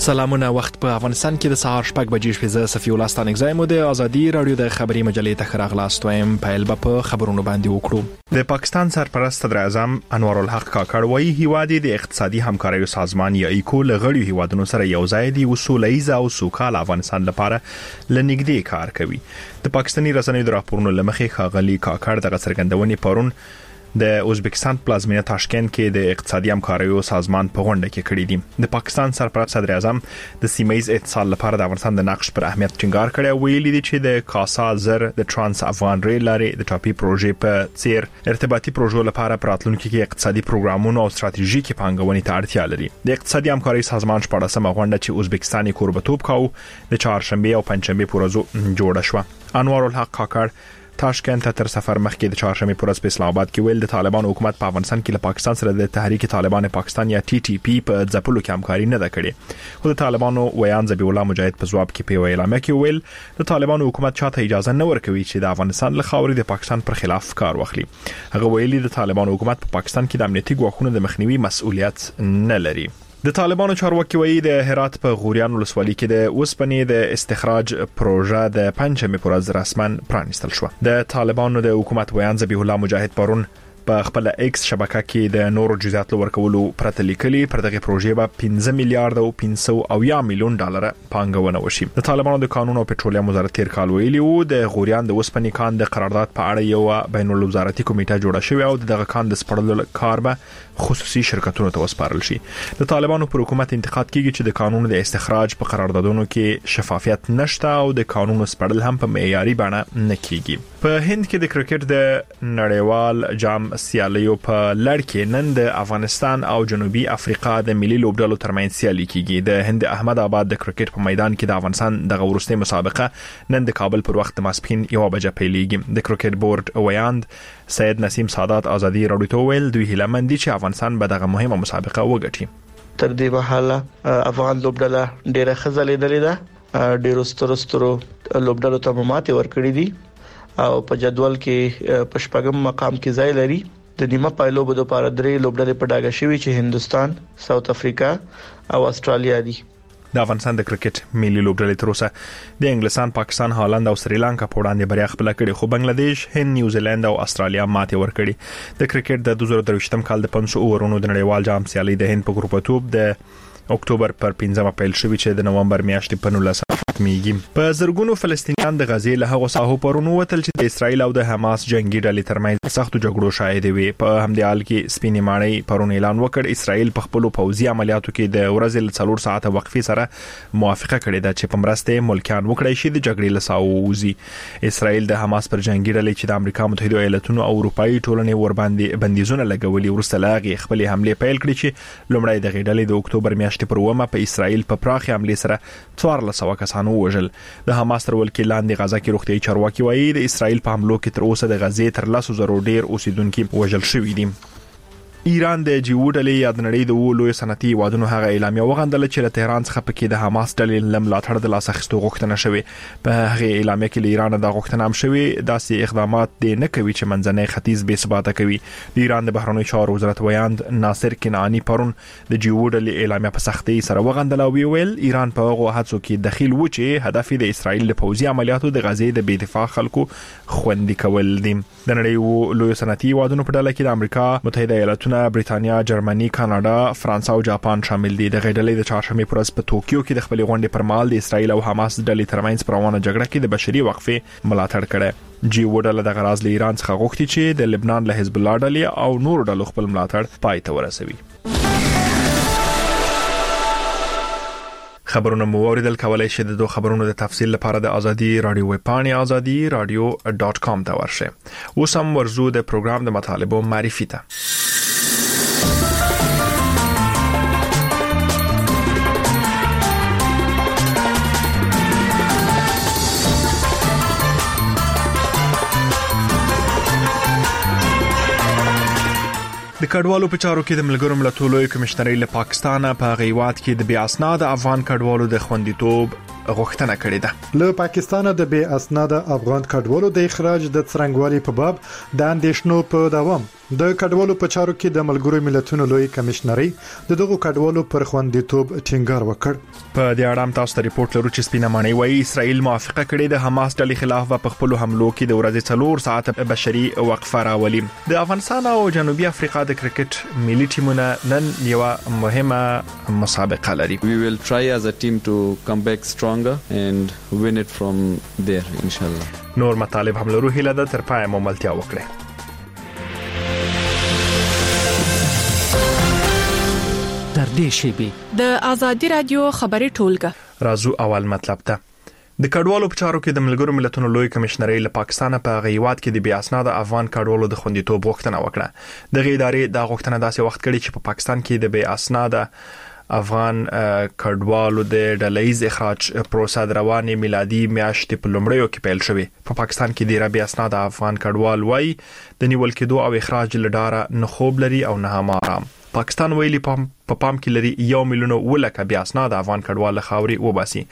سلامونه. وخت په افغانستان کې د سهار 6 بجې شپې صفي الله ستانک زایم د ازادي رادیو د خبري مجلې ته راغلاست وایم په په خبرونو باندې وکړو. د پاکستان سرپرست صدر اعظم انوار الحق کاکړ وایي هیواد د اقتصادي همکارۍ سازمان یا ایکو لغړی هیوادونو سره یو ځای دی وسولېز او سوکال افغانستان لپاره لنګدې کار کوي. د پاکستاني رسنیو د راپورونو لمخې خاغلی کاکړ د څرګندونې پرون د ازبکستان پلازمینه تاشکند کې د اقتصادي همکاریو سازمان په غونډه کې کړی دی. د پاکستان سرپرست صدر اعظم د سیمه‌ایز اتصال لپاره د افغانستان د نقش پر اهمیت ټینګار کړی. ویلي دی چې د کاسا زر د ترانس افغان ریل لارې د ټاپي پروژې په څیر ارتباطي پروژو لپاره پراتلونکو کې اقتصادي پروګرامونو او ستراتیژیکي پانګونې ته اړتیا لري. د اقتصادي همکارۍ سازمان 14مه غونډه چې ازبکستاني کوربتوب کاوه د چهارشنبه او پنځشنبه پورزو جوړه شوه. انوار الحق کاکړ تاشکند ته تر سفر مخکې د چهارشنبه پورز په اسلام آباد کې ویل د طالبان حکومت په افغانستان کې له پاکستان سره د تحریک طالبان پاکستان یا TTP په ځپلو کې همکاري نه ده کړې. خو د طالبانو ویان ذبیح الله مجاهد په ځواب کې په اعلامیه کې ویل د طالبان حکومت چاته اجازه نه ورکوي چې د افغانستان له خاورې د پاکستان پر خلاف کار واخلي. هغه ویلي د طالبان حکومت په پاکستان کې د امنیتي ګواښونو د مخنیوي مسؤلیت نه لري. د طالبانو چارواکي وایي د هرات په غوریان ولسوالۍ کې د اوسپنې د استخراج پروژه د پنځمه پورز رسمن پرانیستل شو. د طالبانو د حکومت ویان ذبیح الله مجاهد پرون په خپل ایکس شبکه کې د نورو جزئیات ورکولو پرته لیکلي پر دغه پروژې به 15 میلیارډ او 500 میلیون ډالر پانګونه وشي. د طالبانو د قانون او پټرولیم وزارت تیر کال ویلي وو د غوریان د اوسپنې کان د قرارداد په اړه یو بین الوزارتي کمیټه جوړه شوې او دغه کان د سپړلو کار به خصوصي شرکتونو ته وسپارل شي. د طالبانو پر حکومت انتقاد کیږي چې د قانون د استخراج په قراردادونو کې شفافیت نشته او د قانون سپړل هم په معیاري بڼه نه کیږي. په هند کې د کرکټ د نړیوال جام سیالیو په لړ کې نن د افغانستان او جنوبي افریقا د ملي لوبډلو ترمنځ سیالي کیږي. د هند احمد آباد د کرکټ په میدان کې د افغانستان د ورستۍ مسابقه نن د کابل پر وخت ماسپښین 1 بجې پیلېږي. د کرکټ بورډ ویاند سید نسیم سادات ازادي رادیو ته ویل دوی هیله مند دي چې افغانستان به دغه مهمه مسابقه وګټي. تر دې مهاله افغان لوبډله ډیره خزلې درې ده ډیرو سترو لوبډلو ته ماته ورکړې دي او په جدول کې په شپږم مقام کې ځای لري. د نیمه پایلو بده لپاره درې لوبډلې په ډاګه شوي چې هندستان، ساوث افریقا او استرالیا دي. د افغانستان د کرکټ ملي لوبډلې تر اوسه د انګلستان، پاکستان، هالند او سریلانکا په وړاندې بریا خپل کړې، خو بنگلاديش، هند، نیوزیلند او استرالیا ماته ورکړي. د کرکټ د 2023م کال د 500 اورونو د نړیوال جام سیالي د هند په ګروپتوب د اکتوبر پر 15 پیل شوې چې د نومبر میاشتې په 19 ختمېږي. په زرګونو فلسطینیان د غزې له هغو ساحو پرونو وتل چې د اسرایل او د حماس جنگي ډلې ترمنځ سختو جګړو شاهد وي. په همدې حال کې سپینې ماڼۍ پرون اعلان وکړ اسرایل په خپل پوځي عملیاتو کې د ورځې له 4 ساعته وقفې سره موافقه کړې ده چې په مرسته ملکیان وکړي شي د جګړې له ساحو وځي. اسرایل د حماس پر جنگي ډلې چې د امریکا متحده ایالاتونو او اروپאי ټولنې ور باندې بندیزونه لګولي ورسته لاغي خپل حمله پیل کړې چې لومړی د غډلې د اکتوبر میاشتې پر ومه په اسرایل په پراخي حمله سره 1400 کسانو وژل. د حماس تر ولکې لاندې غزا کې روغتي چارواکي وایي د اسرایل په حملو کې تر اوسه د غزې تر 100,000 ډیر اوسیدونکو وژل شوي دي. ایران د جیو ډلې یا د نړۍ د لوی صنعتي هیوادونو هغه اعلامیه وغندله چې له تهران څخه پکې د حماس ډلې لملاتړ د لاس اخیستو غوښتنه شوې. په هغه اعلامیه کې ایران د غوښتنه هم شوې داسې اقدامات د نه کوي چې منځنۍ ختیځ بې ثباته کوي. د ایران د بهرنیو چارو وزارت ویاند ناصر کنعانی پرون د جیو ډلې اعلامیه په سختۍ سره وغندله او ویل ایران په هغه هڅو کې دخیل و چې هدف د اسرایل د پوځي عملیاتو د غزې د بې دفاع خلکو خوندي کول دي. د نړۍ لوی صنعتي هیوادونو په ډله کې د امریکا متحده ایالاتونه، بریتانیا، جرمني، کاناډا، فرانسه او جاپان شامل دي. د غډلې د چهارشنبه پر ورځ په توکیو کې د خپل غونډې پر مهال د اسرایل او حماس ډلې ترمنځ پر روانه جګړه کې د بشري وقفې ملاتړ کړي. جیو ډله د غراز له ایران څخه غوښتي چې د لبنان له حزب الله ډلې او نور ډلو خپل ملاتړ پای ته ورسوي. خبرونه مو اوریدل کولای شئ د خبرونو د تفصیل لپاره د ازادي رادیو ویب پاڼې azadi-radio.com ته ورشئ. اوس هم ورزو د پروګرام د مطالبو معرفي ته. د کډوالو په چارو کې د ملګرو ملتونو کمشنري له پاکستان په غیوات کې د بیا اسناد افغان کډوالو د خوندیتوب غوښتنه کړې ده. له پاکستان د بیا اسناد افغان کډوالو د اخراج د څرنګوالي په باب د اندیشنو په دوام د کډوالو په چارو کې د ملګرو ملتونو لوی کمشنري د دغو کډوالو پر خوندیتوب ټینګار وکړ. په دې اړه هم تاسو ته ریپورت لرو چې سپینه مانی وایي اسرائیل موافقه کړې د حماس ډلې خلاف په خپل حملو کې د ورځې 4 ساعت بشري وقفه راولي. د افغانستان او جنوبي افریقا د کرکټ ملي ټیمونه نن یو مهمه مسابقه لري. We will try as a team to come back stronger and win it from there inshallah. نور مطالب هم لرو هیله ده تر پای مو ملتیا وکړي. در دې شی د آزادی رادیو خبري ټولګه رازو اول مطلب ته د کډوالو په چارو کې د ملګرو ملتونو لوی کمشنري له پاکستان په غیوات کې د بیا اسناد افغان کډوالو د خوندیتوب غوښتنه وکړه. د غیدارې د غوښتنه داسې وخت کړي چې په پاکستان کې د بیا اسناد افغان کډوالو د ډلهیز اخراج پروسه روانه میلادي میاشتې په لومړیو کې پیل شوې. په پاکستان کې د بیا اسناد افغان کډوال وای د نیول کېدو او اخراج لډاره نه خوب لري او نه هم آرام. پاکستان ویلي پام کې لري 1 میلیون ولکه بیا اسناد افغان کډوال خاوري وباسي.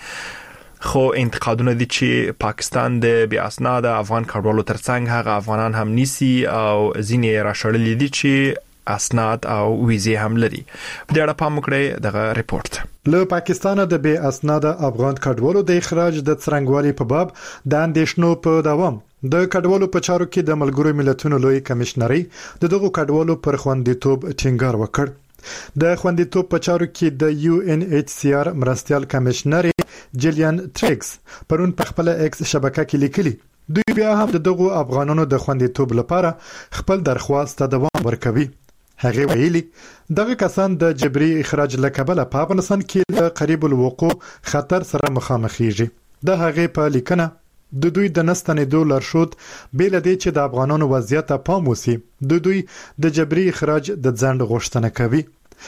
خو انتقادونه دي چې پاکستان د بیا اسناد افغان کډوالو ترڅنګ هغه افغانان هم نیسي او ځینې راشړلې دي چې اسناد او ویزې هم لري. په دې اړه پام وکړئ دغه ریپورت. له پاکستان د بیا اسناد افغان کډوالو د اخراج د څرنګوالي په باب د اندېښنو په دوام د کډوالو په چارو کې د ملګرو ملتونو لوی کمشنري د دغو کډوالو پر خوندیتوب ټینګار وکړ. د خوندیتوب په چارو کې د UNHCR مرستيال کمشنر جیلیان ټریکس پرون په خپل ایکس شبکه کې لیکلي دوی بیا هم دغه افغانانو د خوندیتوب لپاره خپل درخواست ته دوام ورکوي. هغه ویلي دغه کسان د جبري اخراج لکبله په افغانستان کې د قریب الوقوع خطر سره مخامخېږي. د هغه په لیکنه د دوی د نستنېدو لارښود بیل دی چې د افغانانو وضعیت پام وسی د دوی د جبري اخراج د ځند غوښتنه کوي.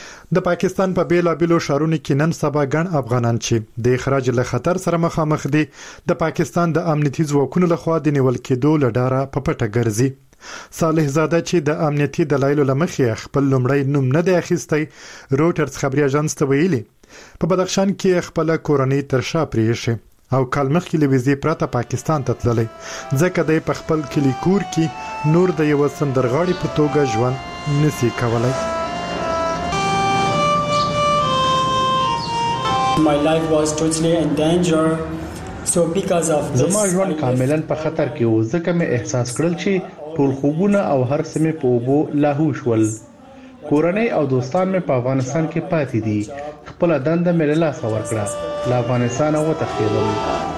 د پاکستان په بیلابیلو شهرونو کې نن سبا ګڼ افغانان چې د اخراج له خطر سره مخامخ دي د پاکستان د امنیتي ځواکونو لخوا د نیول کېدو لډاره په پټه ګرځي. صالح زاده چې د امنیتي دلایلو لمخې خپل لومړی نوم نه دی اخیستی روټرز خبري اژانس ته ویلي په بدخشان کې خپل کورنۍ تر شا پریښي او کال مخکې لويزي پراته پاکستان ته تللی ځکه د په خپل کلی کور کې نور د یو سندرغاړي په توګه ژوند نسی کولای. My life was totally in danger. So because of this زما ژوند کاملا په خطر کې و ځکه مې احساس کړل چې ټول خوبونه او هر څه مې په اوبو لاهو شول. کورنۍ او دوستان مې په افغانستان کې پاتې دي. خپل دنده مې له لاسه ورکړه. له افغانستان وتښتېدم.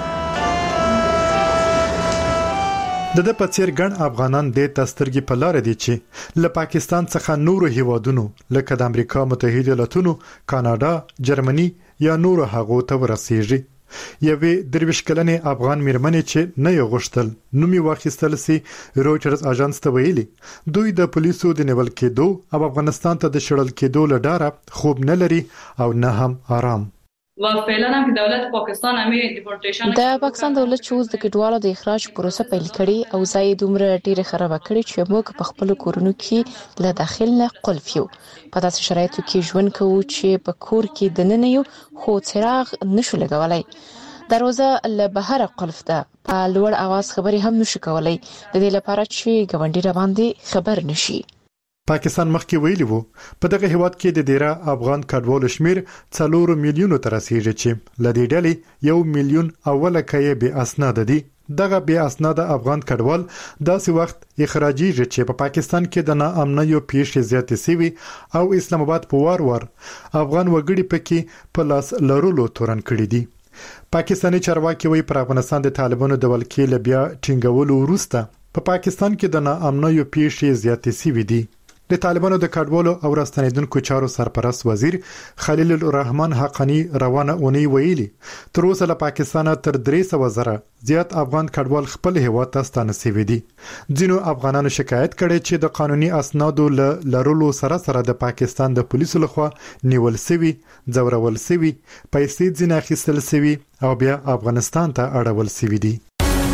د پڅیر ګڼ افغانان د تسترګي په لار دي چې له پاکستان څخه نورو هیوادونو لکه د امریکا متحده ایالاتونو، کاناډا، جرمني یا نورو هغو ته ورسیږي. یوې درویش کلنې افغان میرمنې چې نه یو غشتل نومي واخیستل سي روټرز اژانس ته ویلي دوی د پولیسو د نیول کېدو او افغانستان ته د شړل کېدو لډاره خوب نه لري او نه هم آرام. و فعلا هم که دولت پاکستان همي دیپورټیشن د پاکستان دولت چې اوس د کډوالو د اخراج پروسه پیل کړي او ځای دومره ډیره خراب کړي چې موږ په خپل کورونو کې له داخل نه قلف یو په داسې شرایطو کې ژوند کوو چې په کور کې د نن یو خو څراغ نشو لګولای. دروازه له بهر قلف ده په لوړ اواز خبري هم نشو کولای د دې لپاره چې ګوندې را باندې خبر نشي. پاکستان مخکې ویلي وو په دغه هیواد کې د ډیره افغان کډوالو شمیر 4 میلیونو تر رسیدي چې لدې ډلې 1 میلیون اوله کې به اسناد دي. دغه به اسناد افغان کډوال داسې وخت اخراجیږي چې په پاکستان کې د ناامنیو پیښې زیاتې سوي او اسلام آباد په وار افغان وګړي پکې په لاس لرلو تورن کړی دي. پاکستاني چارواکي وایي پر افغانستان د طالبانو د ولکې لبیا ټینګولو وروسته په پاکستان کې د ناامنیو پیښې زیاتې سوي دي. د طالبانو د کډوالو او راستنیدونکو چارو سرپرست وزیر خلیل الرحمن حقانی روانه اونۍ ویلي تر اوسه له پاکستان تر 300 زره زیات افغان کډوال خپل هیواد ته ستانه شوي دي. ځینو افغانانو شکایت کړي چې د قانوني اسنادو لرلو سره د پاکستان د پولیسو لخوا نیول شوي، ځورول شوي، پیسې ځینې اخیستل شوي او بیا افغانستان ته اړول شوي دي.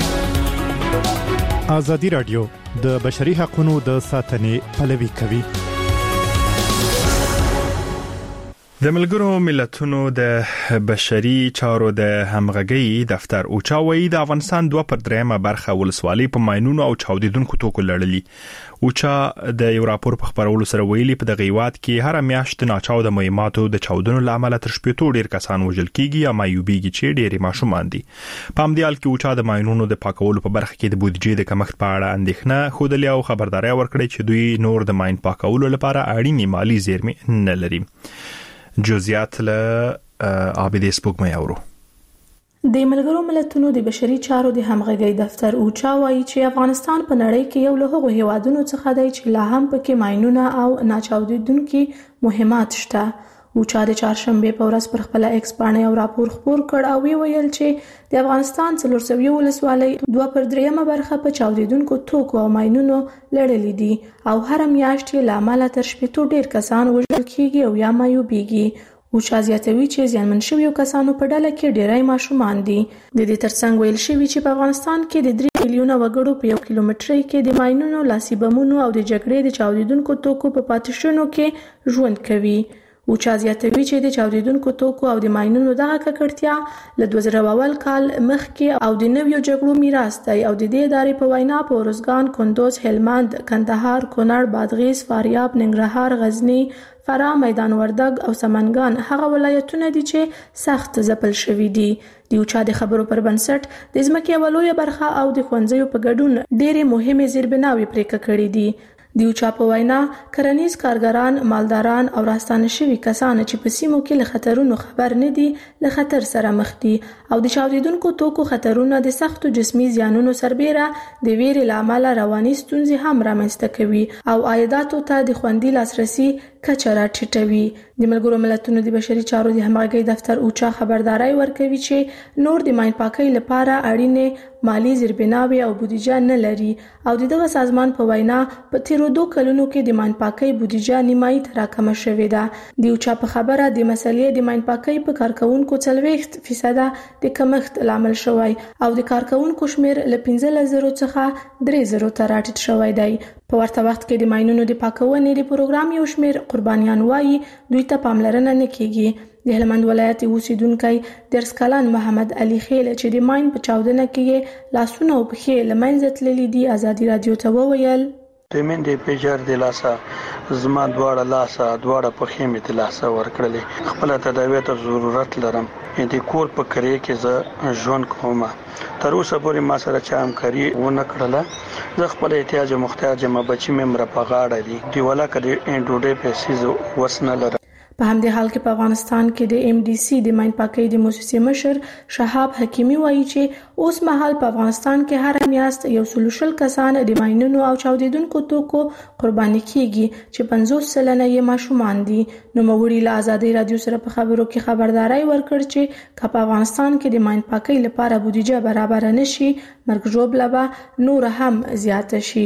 آزادی رادیو د بشري حقوقو د ساتنې پلوي کوي. د ملګرو ملتونو د بشري چارو د همغږي دفتر اوچا وایي د افغانستان 2/3 برخه ولسوالۍ په ماينونو او چاودیدونکو توکو لړلې. اوچا د یو راپور په خبرولو سره ویلي په دغه هیواد کې هر میاشت ناچاو د مهماتو د چاودنو لامل تر شپږ ډیر کسان وژل کیږي یا مایوبيږي چې ډېری ماشومان دي. په همدې حال کې اوچا د ماينونو د پاکولو په برخه کې د بودیجې د کمښت په اړه اندېښنه خوده او خبرداري ورکړې چې دوی نور د ماين پاکولو لپاره اړینې مالی زیرمې نه لري. جزئیات له عابدې سپوږمۍ اورو. د ملګرو ملتونو د بشري چارو د همغږي دفتر اوچا وایي چې افغانستان په نړۍ کې یو له هغو هیوادونو څخه دی چې لا هم پکې ماينونه او ناچاودیدونکي مهمات شته. اوچا د چهارشنبه په ورځ پر خپل ایکس باندې یو راپور خپور کړ او ویل چې د افغانستان 400 ولسوالۍ 2/3 برخه په چاودیدونکو توکو او ماينونو لړلې دي او هر میاشت لامل تر شپږ ډیر کسان وژل کیږي او یا مایوبيږي. اوچا زیاتوي چې ځانمن شویو کسانو په ډله کې ډیرای ماشومان دي. د دې ترڅنګ ویل شوی چې په افغانستان کې د 3 میلیونه وګړو په 1 کیلومتري کې د ماينونو لاسي بمونو او د جګړې د چاودیدونکو توکو په پاتشونو کې ژوند کوي. اوچا زیاتوي چې د چاودیدونکو توکو او د ماينونو دغه ککړتیا له 2000 کال مخکې او د نویو جګړو میراث دی او د دې ادارې په وینا په روزګان، کندوز، هلمند، کندهار، کونړ، بادغیس، فاریاب، ننګرهار، غزنی، فراه، میدان وردګ او سمنګان هغه ولایتونه دي چې سخت ځپل شوي دي. د اوچا د خبرو پر بنسټ د ځمکې ولویه برخه او د ښوونځیو په ګډون ډېرې مهمه زیربناوي پرېکړه کړې دي. د اوچا په وینا کرنیز کارګران، مالداران او راستانه شوي کسان چې په سیمو کې له خطرونو خبر نه دي له خطر سره مخ دي او د چاودیدونکو توکو خطرونه د سختو جسمي زیانونو سربېره د ویرې لامل رواني ستونزې هم رامنځته کوي او عایداتو ته د خوندي لاسرسي کچه راټیټوي. د ملګرو ملتونو د بشري چارو د همغږي دفتر اوچا خبرداري ورکوي چې نور د ماين پاکۍ لپاره اړینې مالی زیربناوي او بودیجه نه لري او دغه سازمان په وینا په تیرو 2 کلونو کې د ماين پاکۍ بودیجه نیمایي تر راکمه شوې ده. د اوچا په خبره د مسلې د ماين پاکۍ په کارکونکو 40% د کمښت لامل شوی او د کارکونکو شمیر له 15,000 څخه 3,000 ته راټیټ شوی دی. په ورته وخت کې د ماينونو د پاکونې د پروګرام یو شمیر قربانیان وایي دوی ته پاملرنه نه کیږي. د هلمند ولایت اوسیدونکي درس کلان محمد علي خیل چې د ماين په چاودنه کې لاسونه او پښې لمنځه تللي دي ازادي رادیو ته وویل تمن دې پیجر د لاسه زما دواړه لاسه دواړه پښې مې د لاسه ورکړلې. خپل تداوی ته ضرورت لرم. د کور په کړې کې زه ژوند کوم. تر اوسه پورې ما سره چا همکاري ونه کړله. زه خپل احتیاج محتاج ما بچی مې مر په غاړه دي. دی ولا کړي ډوډۍ پیسې وسنه لرم. په همدې حال کې په افغانستان کې د MDC د ماين پاکۍ د موسسې مشر شهاب حکیمی وایي چې اوس مهال په افغانستان کې هر میاشت 140 کسان د ماينونو او چاودیدونکو توکو قرباني کیږي چې 50% یې ماشومان دي. نو موري له ازادي رادیو سره په خبرو کې خبرداري ورکړ چې په افغانستان کې د ماين پاکۍ لپاره بودیجه برابر نشي مرګ جوړه نور هم زیات شي.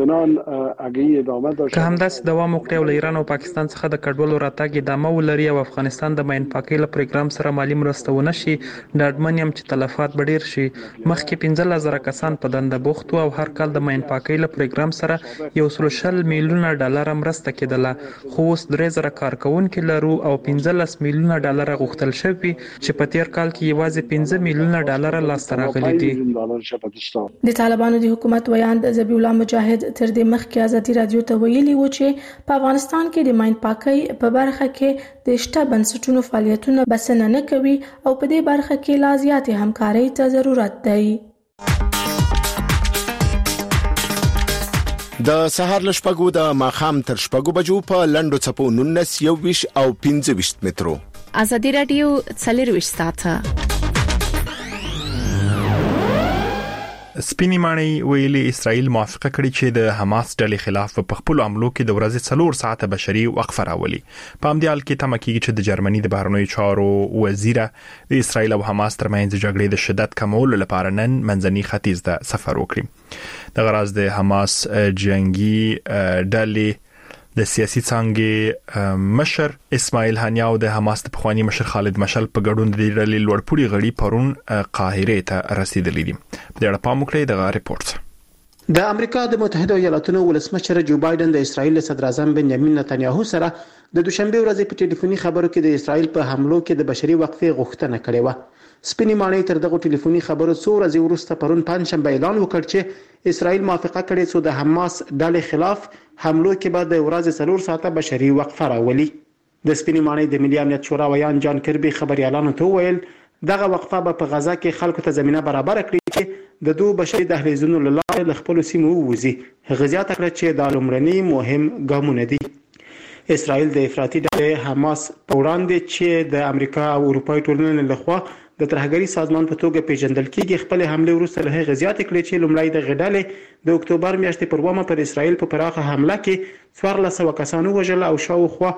که همداسې دوام وکړي او له ایران او پاکستان څخه د کډوالو راتګ ادامه ولري او افغانستان د ماين پاکۍ له پروګرام سره مالی مرسته ونه شي ډاډمن یم چې تلفات به ډیر شي. مخکې 15,000 کسان په دنده بوخت او هر کال د ماين پاکۍ له پروګرام سره 140 میلیونه ډالر مرسته کېدله خو اوس 3,000 کارکونکو لرو او 15 میلیونه ډالر غوښتل شوی چې په تیر کال کې یوازې 15 میلیونه ډالر لاسته راغلي دي. د طالبانو د حکومت ویاند ذبیح الله مجاهد تر دې مخکې ازادي رادیو ته ویلي و چې په افغانستان کې د ماين پاکۍ په برخه کې د شته بنسټونو فعالیتونه بسنه نه کوي او په دې برخه کې لا زیاتې همکارۍ ته ضرورت دی. د سهار لشپګو د ماخام تر شپګو بجو په لندو چپو 19 21 او 25 مترو. ازادي رادیو 24 ساعته. سپینی مانی ویلي اسرائیل موافقه کړې چې د حماس ډلې خلاف په خپل عملو کې د ورځې 4 ساعته بشري وقفه راولي. په همدې حال کې تمه کیږي چې د جرمني د بهرنیو چارو وزیره د اسرائیل او حماس ترمنځ جګړې د شدت کمولو لپاره نن منځني ختیځ ته سفر وکړي. د غرض د حماس جنگي ډلې د سیاسي څنګه مشر اسماعیل هانیه او د حماس د پخوانی مشر خالد مشعل په ګډون د ډلې لوړپوړي غړي پرون قاهره ته رسیدلي دي. په دې اړه پام وکړئ دغه ریپورت. د امریکا د متحده ایالاتونو ولسمشر جو بایدن د اسرایل صدر اعظم بنیامین نتنیاهو سره د دوشنبه ورځې په ټلیفوني خبرو کې د اسرایل په حملو کې د بشري وقفې غوښتنه کړې و. سپینې ماڼۍ تر دغه ټلیفوني خبرو څو ورځې وروسته پرون پنځشنبه اعلان وکړ چې اسرایل موافقه کړې چې د حماس ډلې خلاف حملو کې به د ورځې 4 ساعته بشري وقفه راولي. د سپینې ماڼۍ د ملي امنیت شورا ویان جان کربي خبريالانو ته وویل دغه وقفه به په غزا کې خلکو ته زمينه برابر کړي چې د دوه بشري دهلیزونو له لارې له خپل سیمو ووځي. هغه زیاته کړه چې دا لومړني مهم ګامونه دي. اسرائیل د افراطي ډلې حماس په وړاندې چې د امریکا او اروپای ټولنې لخوا د ترهګرۍ سازمان په توګه پیژندل کیږي خپل حمله وروسته له هغه زیاتې کړې چې لومړی د غډلې د اکتوبر میاشتې پر ومه پر اسرائیل په پراخه حمله کې 1400 کسانو وژل او شاوخوا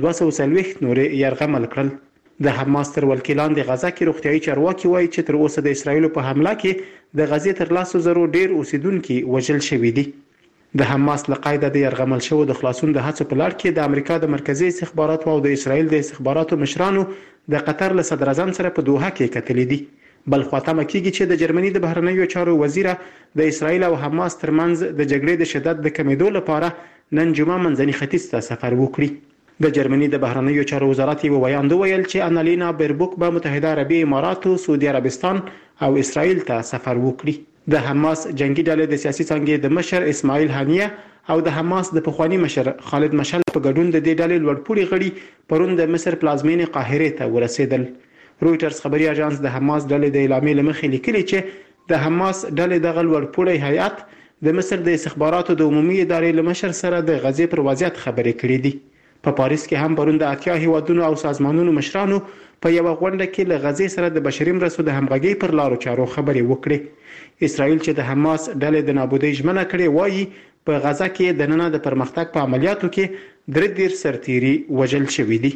240 نورې يرغمل کړل. د حماس تر ولکیلان د غزا کې روغتيایي چارواکي وایي چې تر اوسه د اسرایل په حمله کې د غزې تر 100,000 ډیر اوسیدونکو وژل شوي دي. د حماس له قاعده د يرغمل شو د خلاصون د هڅو په لړ کې د امریکا د مرکزی استخباراتو او د اسرایل د استخباراتو مشرانو د قطر له صدر اعظم سره په دوحه کې کتلې دي. بل خواته مکیږي چې د جرمني د بهرنیو چارو وزیر د اسرایل او حماس ترمنځ د جګړې د شدت د کمیدو لپاره نن جمعه منځني ختیځ ته سفر وکړي. د جرمني د بهرنیو چارو وزارت یو ویاند ویل چې انالینا بیربوک به متحده عربی اماراتو، سعودي عربستان او اسرائیل ته سفر وکړي. د حماس جنگي ډلې د سیاسي څنګه د مشر اسماعیل هانیه او د حماس د پخوانی مشر خالد مشعل په ګډون د دې ډلې لوړپوړي غړي پرون د مصر پلازمینې قاهره ته ورسېدل. رويټرز خبري اژانس د حماس ډلې د اعلامیې لمخې لیکلي چې د حماس ډلې د لوړپوړي هیئت د مصر د استخباراتو د عمومي ادارې لمشر سره د غزې پر وضعیت خبرې کړې دي. په پاریس کې هم پرون د 80 هیوادونو او سازمانونو مشرانو په یو غونډه کې له غزې سره د بشري مرستو د همغږي پر لارو چارو خبرې وکړې. اسرائیل چې د حماس ډلې د نابودۍ ژمنه کړې وایي په غزا کې د نن د پرمختګ په عملیاتو کې 3 سرتیري وژل شوي دي.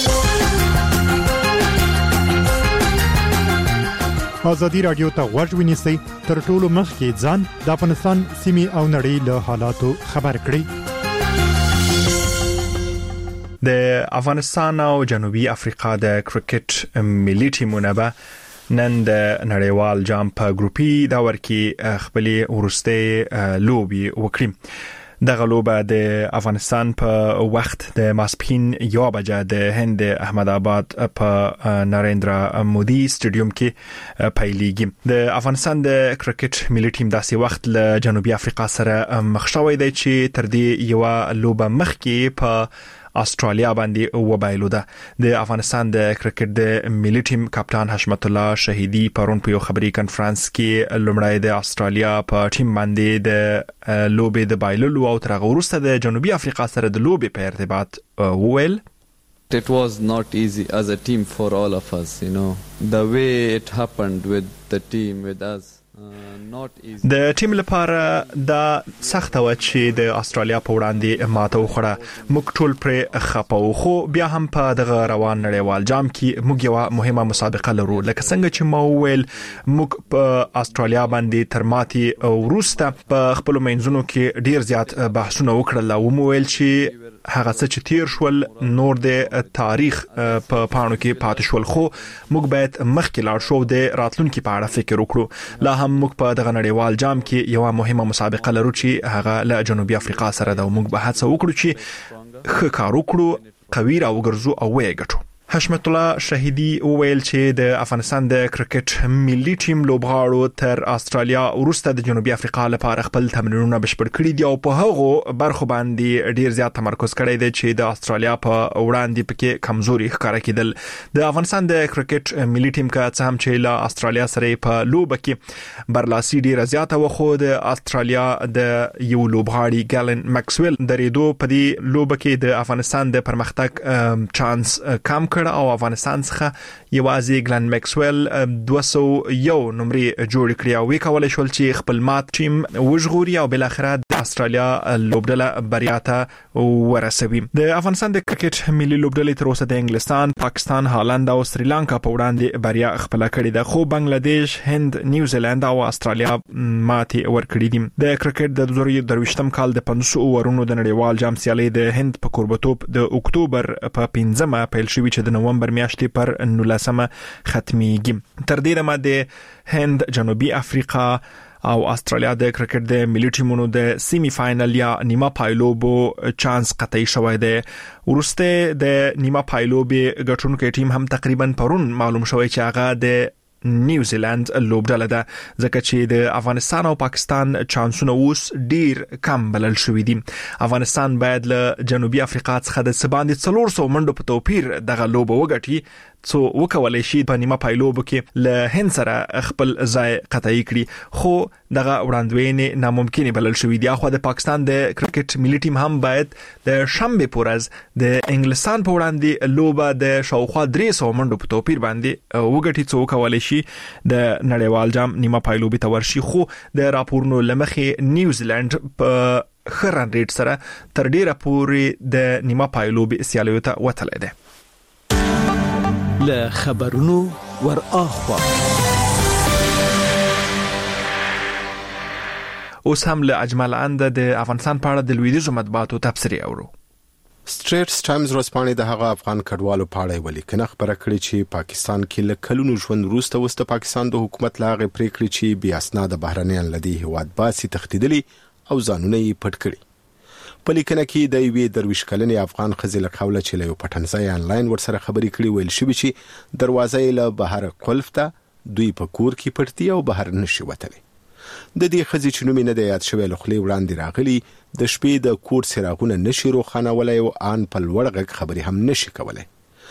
ازادي رادیو ته غوږ ونیسئ تر ټولو مخکې ځان د افغانستان سیمې او نړۍ له حالاتو خبر کړئ. د افغانستان او جنوبي افریقا د کرکټ ملي ټیمونه به نن د نړیوال جام په ګروپي دور کې خپل ورسته لوبي وکړي. دغه لوبه د افغانستان په وخت د ماسپښین 1 بجې د هند احمد آباد په نریندرا مودي سټیډیوم کې پیلېږي. د افغانستان د کرکټ ملي ټیم داسې وخت له جنوبي افریقا سره مخ شوی دی چې تر دې یو لوبه مخکې په استرالیا باندې وبایلو ده. د افغانستان د کرکټ د ملي ټیم کپتان حشمت الله شهیدی پرون په یو خبري کانفرنس کې لومړی د استرالیا په ټیم باندې د لوبې د بایللو او تر هغه وروسته د جنوبي افریقا سره د لوبې په ارتباط وویل It was not easy as a team for all of us, you know. The way it happened with the team, with us. د ټیم لپاره دا سخت و چې د استرالیا په وړاندې ماته وخوړه. موږ ټول پر خپو خو بیا هم په دغه روان نړیوال جام کې موږ یو مهمه مسابقه لرو. لکه څنګه چې ما وویل موږ په استرالیا باندې تر ماتي وروسته په خپل منځونو کې ډیر زیات بحثونه وکړل او مو ویل چې هغه څه چې تیر شول نور د تاریخ په پاڼو کې پاتې شول خو موږ باید مخکې لاړ شو د راتلونکو په اړه فکر وکړو. لا هم موږ په دغه نړیوال جام کې یو مهمه مسابقه لرو چې هغه له جنوبي افریقا سره ده. موږ به هڅه وکړو چې ښه کار وکړو، قوي راوګرځو او ویې ګټو. حشمت الله شهیدی وویل چې د افغانستان د کرکټ ملي ټیم لوبغاړو تر استرالیا وروسته د جنوبي افریقا لپاره خپل تمرینونه بشپړ کړي دي او په هغه برخو باندې ډیر زیات تمرکز کړی دی چې د استرالیا په وړاندې پکې کمزوري ښکاره کېدل. د افغانستان د کرکټ ملي ټیم کا څه هم چې له استرالیا سره په لوبه کې برلاسي ډیر زیاته وخو د استرالیا د یو لوبغاړي ګالن ماکسویل درېدو په دې لوبه کې د افغانستان د پرمختګ چانس کم او افغانستان څخه یوازې ګلن ماکسویل 201 نمرې جوړ کړی او وکولای شول چې خپل مات ټیم وژغوري او بل اخر د استرالیا لوبډله بریا ته ورسوي. د افغانستان د کرکټ ملي لوبډلې تر اوسه د انګلستان، پاکستان، هالند او سریلانکا په وړاندې بریا خپل کړې ده خو بنگلاديش، هند، نیوزیلند او استرالیا ماتي ورکړې دي. د کرکټ د 2023م کال د 500 اورونو د نړیوال جام سیالي د هند په کوربتوب د اکتوبر په 5مه پیل شوې چې د نومبر میاشتې پر 19مه ختميږي. تر دې دمه د هند، جنوبي افریقا او استرالیا د کرکټ د ملي ټیمونو د سیمی فائنل یا نیمه پایلوبو چانس قطعي شوی دی. ورسته د نیمه پایلوبي ګټونکو ټیم هم تقریبا پرون معلوم شوی چې هغه د نیوزیلند لوبډله ده، ځکه چې د افغانستان او پاکستان چانسونه اوس ډیر کم بلل شوی دي. افغانستان باید له جنوبي افریقا څخه د سباندې 400 منډو په توپیر دغه لوبه وګټي څو وکولای شي په نیمه پایلوب کې له هند سره خپل ځای قطعي کړي، خو دغه وړاندوینې ناممکن بلل شوې دي. خو د پاکستان د کرکټ ملي ټیم هم باید د شنبه پورز د انګلستان په وړاندې لوبه د شاوخوا 300 منډو په توپیر باندې وګټي څو وکولای شي د نړیوال جام نیمه پایلوب ته ورشي. خو د راپورونو لمخې نیوزیلند په خرن ریټ سره تر ډیره پورې د نیمه پایلوب سیالیو ته وتلی دی. له خبرونو ور اخوا اوس هم له اجمل اند د افغانستان په اړه د لویدیځو مطبوعاتو تبصرې اورو. سټریټس ټایمز ورځپاڼې د هغه افغان کډوالو په اړه ولیکنه خبره کړې چې پاکستان کې له کلونو ژوند وروسته پاکستان د حکومت لاغې پریکړې چې بیا اسناد بهرنیان لدی هواد باسي تختیدلی او ځانونه یې پټ کړي. په لیکنه کې د یوې درویش کلنې افغان ښځې له قوله چې له یو پټنځای آنلاین ورسره خبرې کړې ویل شوی چې دروازه یې له بهر قلف ده، دوی په کور کې پټي او بهر نشي وتلی. د دې ښځې چې نوم یې نه دی یاد شوی له خولې وړاندې راغلی، د شپې د کور څراغونه نشي روښانولی او ان په لوړ غږ خبرې هم نشي کولی.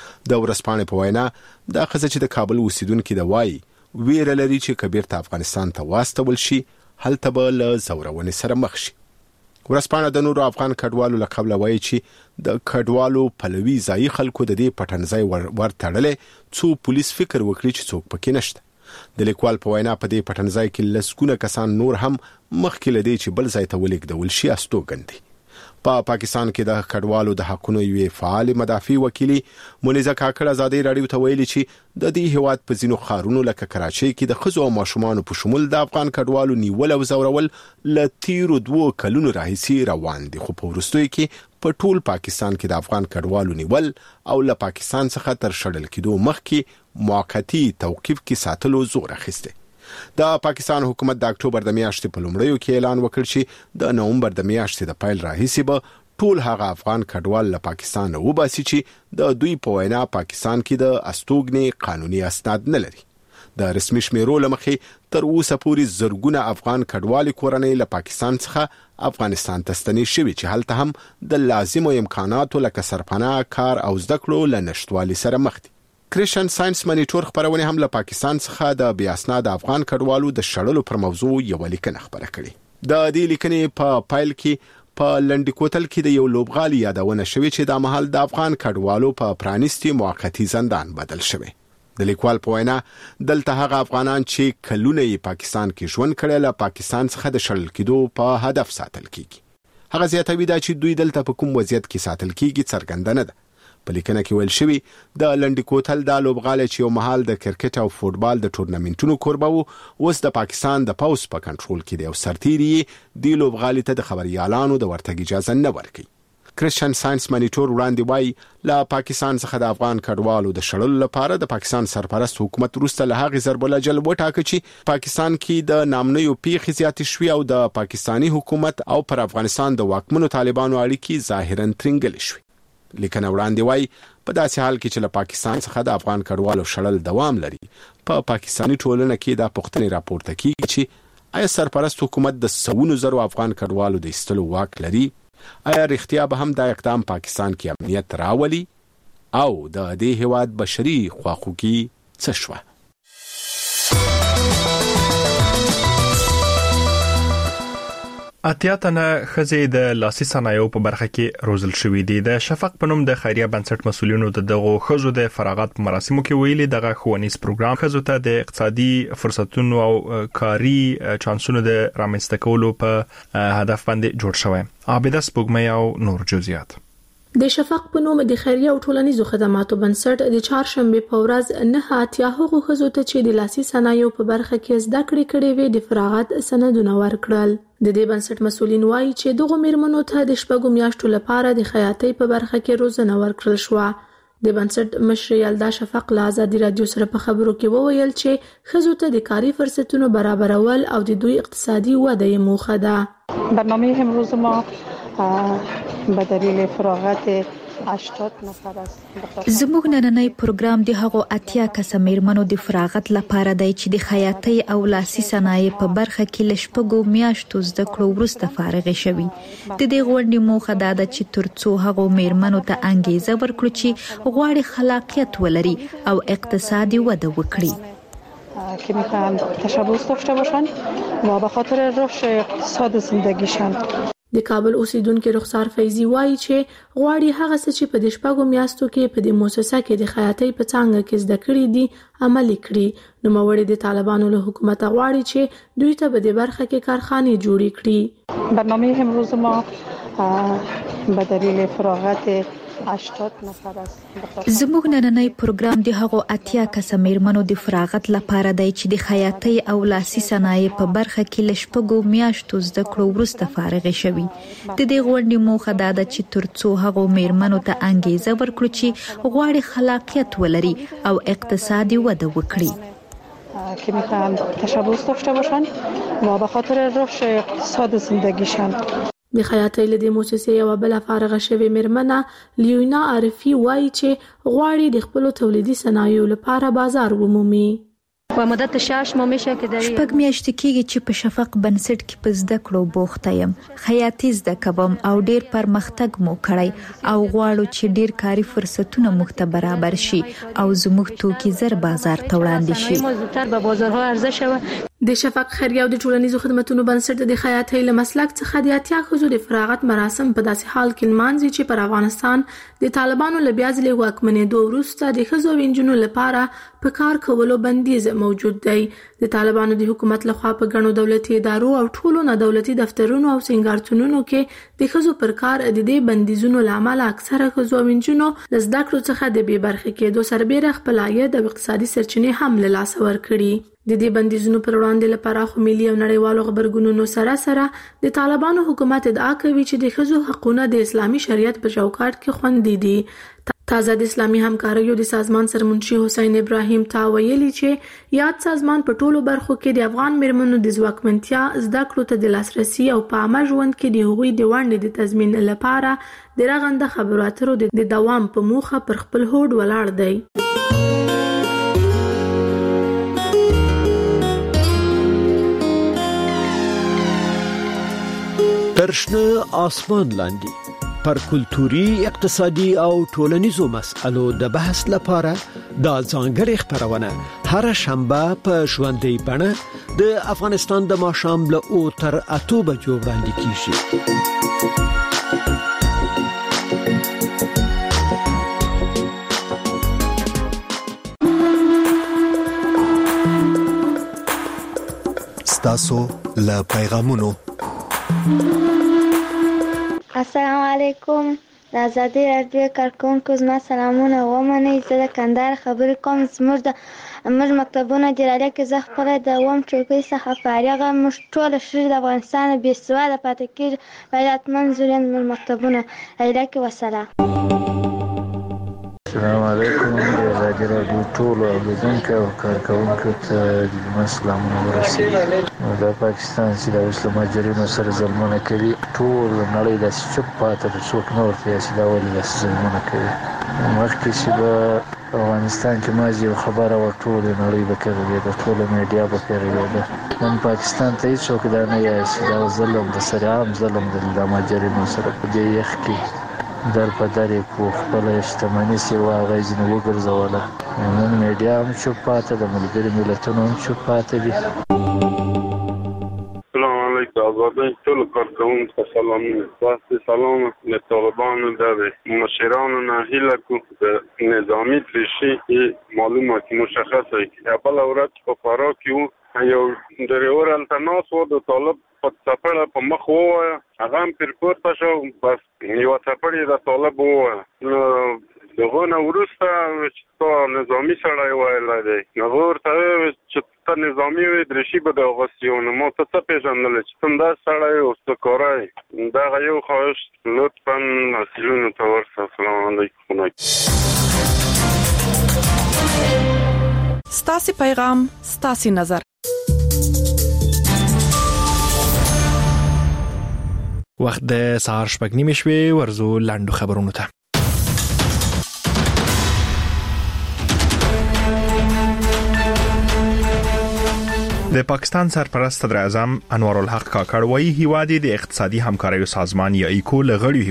د ورځپاڼې په وینا دا ښځه چې د کابل اوسیدونکې ده وایي ویره لري چې که بیرته افغانستان ته واستول شي هلته به له ځورونې سره مخ شي. ورځپاڼه د نورو افغان کډوالو له قبله وایي چې د کډوالو پلوي ځایي خلکو د دې پټنځای ورتړلې څو پولیس فکر وکړي چې څوک پکې نشته. د لیکوال په وینا په دې پټنځای کې لسګونه کسان نور هم مخکې له دې چې بل ځای ته ولیږدول شي استوګن دي. په پاکستان کې د کډوالو د حقونو یوې فعال مدافع وکیلي مونیزه کاکړ ازادي رادیو ته ویلي چې د دې هیواد په ځینو ښارونو لکه کراچۍ کې د ښځو او ماشومانو په شمول د افغان کډوالو نیول او ځورول له تیرو 2 کلونو راهیسې روان دي، خو په وروستیو کې په ټول پاکستان کې د افغان کډوالو نیول او له پاکستان څخه تر شړل کېدو مخکې موقتی توقيف کې ساتلو زور اخیسته. د پاکستان حکومت د اکتوبر د میاشتې په لومړیو کې اعلان وکړ چې د نومبر د میاشتې د پیل راهیسې به ټول هغه افغان کډوال له پاکستان وباسي چې د دوی په وینا پاکستان کې د استوګنې قانوني اسناد نه لري. د رسمي شمیرو لمخې تر اوسه پورې زرګونه افغان کډوال کورنۍ له پاکستان څخه افغانستان ته ستنې شوي چې هلته هم د لازمو امکاناتو لکه سرپناه، کار او زده کړو له نشټوالي سره مخ دي. کریشن ساينس مانیټور خبرونه هم له پاکستان څخه د بیا اسناد افغان کډوالو د شړلو پر موضوع یو لیکنه خبره کړې. د دې لیکنې په پایل کې په لنډی کوتل کې د یو لوبغالي یادونه شوې چې د مهال د افغان کډوالو په پرانیستي موقتی زندان بدل شوی. د لیکوال په وینا دلته هغه افغانان چې کلونه یې پاکستان کې ژوند کړي له پاکستان څخه د شړل کېدو په هدف ساتل کیږي. هغه زیاتوي دا چې دوی دلته په کوم وضعیت کې ساتل کیږي څرګنده نه ده. په لیکنه کې ویل شوی د لنډی کوتل د لوبغالي چې یو محل د کرکټ او فوتبال د ټورنمنټونو کوربه وو اوس د پاکستان د پاوس په کنټرول کې دی او سرتیري د لوبغالي ته د خبريالانو د ورتګ اجازه نه ورکړي. کریشن ساينس مانیټور وړاندې وایي له پاکستان څخه د افغان کډوالو د شړلو لپاره د پاکستان سرپرست حکومت وروسته له هغې ضرب العجل وټاکه چې پاکستان کې د نامنیو پیښې زیاتې شوې او د پاکستانی حکومت او پر افغانستان د واکمنو طالبانو اړیکې ظاهرا ترنګل شوې. لیکنه وړاندې وایي په داسې حال کې چې له پاکستان څخه د افغان کډوالو شړل دوام لري، په پاکستانی ټولنه کې دا پوښتنې راپورته کیږي چې آیا سرپرست حکومت د سوونو زرو افغان کډوالو د ایستلو واک لري؟ آیا رښتیا به هم دا اقدام پاکستان کې امنیت راولي او د دې هیواد بشري خواخوږي څه شوه؟ اتیا تنه ښځې د لاسي صنایعو په برخه کې روزل شوې دي. د شفق په نوم د خیریه بنسټ مسؤلینو دغه ښځو د فراغت په مراسمو کې ویلي دغه ښوونیز پروګرام ښځو ته د اقتصادي فرصتونو او کاري چانسونو د رامنځته کولو په هدف باندې جوړ شوی. عابده سپوږمۍ او نور جزئیات. د شفق په نوم د خیریه او ټولنیزو خدماتو بنسټ د چهارشنبه په ورځ نه اتیا هغو ښځو ته چې د لاسي صنایعو په برخه کې زده کړې کړې وي د فراغت سندونه ورکړل. د دې بنسټ مسؤلین وایي چې دغه میرمنو ته د شپږو میاشتو لپاره د خیاطۍ په برخه کې روزنه ورکړل شو. د بنسټ مشر یلدا شفق له ازادي رادیو سره په خبرو کې وویل چې ښځو ته د کاري فرصتونو برابرول او د دوی اقتصادي وده یې موخه ده. برنامه امروز ما به دلیل فراغت 80 نفر است. زموږ نننۍ پروګرام د هغو 80 کسه میرمنو د فراغت لپاره دی چې د خیاطۍ او لاسي صنایع په برخه کې لشپږو میاشتو زده کړو وروسته فارغ شوي. د دې غونډې موخه دا ده چې ترڅو هغو میرمنو ته انګیزه ورکړو چې غواړي خلاقیت ولري او اقتصادي وده وکړي. که میخوان تشبث داشته باشند و به خاطر رشد اقتصاد زندگیشان. د کابل اوسیدونکو رخسار فیضی وایي چې غواړي هغه څه چې په د شپږو میاشتو کې په د مؤسسه کې د خیاطۍ په څانګه کې زده کړي دي عملي کړي. نوموړي د طالبانو له حکومت غواړي چې دوی ته په دې برخه کې کارخانې جوړې کړي. برنامه امروز ما به دلیل فراغت 80 نفر است. زموږ نننۍ پروګرام د هغو 80 کسه میرمنو د فراغت لپاره دی چې د خیاطۍ او لاسي صنایع په برخه کې لشپږو میاشتو زده کړو وروسته فارغ شوي. د دې غونډې موخه دا ده چې ترڅو هغو میرمنو ته انګیزه ورکړو چې غواړي خلاقیت ولري او اقتصادي وده وکړي. که میخوان تشبث داشته باشند و به خاطر رشد اقتصاد زندگیشان. د خیاطۍ له دې مؤسسې یوه بله فارغه شوې میرمنه لیونا عارفي وایي چې غواړي د خپلو تولیدي صنایعو لپاره بازار ومومي. و مدت 6 ماه میشه که در شپږ میاشتې کېږي چې په شفق بنسټ کې په زده کړو بوخته یم. خیاطي زده کوم او ډیر پرمختګ مو کړی او غواړو چې ډیر کاري فرصتونه موږ ته برابر شي او زموږ توکي زر بازار ته وړاندې شي. زودتر به بازارها عرضه شود. د شفق خیریه او د ټولنیزو خدماتو بنسټ د خیاطۍ له مسلک څخه د 80 ښځو د فراغت مراسم په داسې حال کې لمانځي چې پر افغانستان د طالبانو له بیا ځلې واکمنېدو وروسته د ښځو او نجونو لپاره په کار کولو بندیز موجود دی. د طالبانو د حکومت لخوا په ګڼو دولتي ادارو او ټولو نه دولتي دفترونو او سنگارتونونو کې د ښځو پر کار د دې بندیزونو لامل اکثره ښځو او نجونو د زده کړو څخه د بې برخې کېدو سربېره خپل عاید او اقتصادي سرچینې هم له لاسه ورکړي. د دې بندیزونو پر وړاندې لپاره خو ملي او نړیوالو خبرګونونو سره د طالبانو حکومت ادعا کوي چې د ښځو حقوقونه د اسلامي شریعت په چوکاټ کې خوندي دي. تازه د اسلامي همکاریو د سازمان سرمنشي حسین ابراهیم تا ویلي چې یاد سازمان په ټولو برخو کې د افغان میرمنو د ځواکمنتیا زده کړو ته د لاسرسي او په عامه ژوند کې د هغوی د ونډې د تضمین لپاره د رغنده خبرو اترو د دوام په موخه پر خپل هوډ ولاړ دی. ترشنه آسمان لاندې پر کلتوري، اقتصادي او ټولنیزو مسألو د بحث لپاره دا ځانګړې خبرونه هر شنبه په ژوندۍ بڼه د افغانستان د ماښام له 8 تر 8 بجو وړاندې کیږي. ستاسو له پیغامونو. السلام علیکم. د ازادي رادیو کارکونکو زما سلامونه ومنئ. زه د کندهار خبرې کوم. زموږ مکتبونه د رالیا کې زه خپله د اووم چوکۍ څخه فارغه. موږ ټوله ښځې د افغانستان بې سواده پاتې کېږي. غیرتمند زوریان زموږ مکتبونه. رالیا کې وسلام. السلام علیکم. د ازادي رادیو ټولو اوریدونکو او کارکوونکو ته د جمعه سلامونه ورسوي. د پاکستان چې د اوس له مهاجرینو سره ظلمونه کوي، ټول نړۍ داسې چوپ پاتې ده، څوک نه ورته وایي چې دا ولې داسې ظلمونه کوي. مخکې چې به افغانستان کې مازې یو خبره وه، ټولې نړۍ به پرې غږېده، ټوله میډیا به پرې غږېده. نن پاکستان ته هېڅوک دا نه وایي چې دا ظلم د سر عام ظلم دی د مهاجرینو سره. په دې یخ کې در په در یې کو خپله شتمني چې وه هغه یې ځینې وګرځوله. نن میډیا هم چوپ پاتې ده، ملګري ملتونه هم چوپ پاتې دي. السلام علیکم. آزادۍ ټولو کارکوونکو ته سلامونه. واسطې سلام له طالبانو د مشرانو نه هیله کوو د نظامي تریشي معلومه چې مشخصه وي. بله ورځ په فراه کې وو، یو ډریور هلته ناست و، د طالب په څپړه په مخ ووایه، هغه هم پرې پورته شو، بس یوه څپړه یې د طالب ووایه. نو د هغو نه وروسته چې تا نظامي سړی ویلی دی، هغه ورته وویل چې ته نظامي وې دریشي به دې اغوستې وو. نو ما ته څه پېژندلی چې ته همداسې سړی او څه کاره یې. دغه یو خواهش لطفا مسؤلینو ته ورسه. السلام علیکم. ستاسو پیغام ستاسو نظر وخت د سهار 8:30 شوي ورزو لاندو خبرونو ته. د پاکستان سرپرست صدر اعظم انوار الحق کاکړ وایي هیواد د اقتصادي همکاریو سازمان یا ایکو لغړی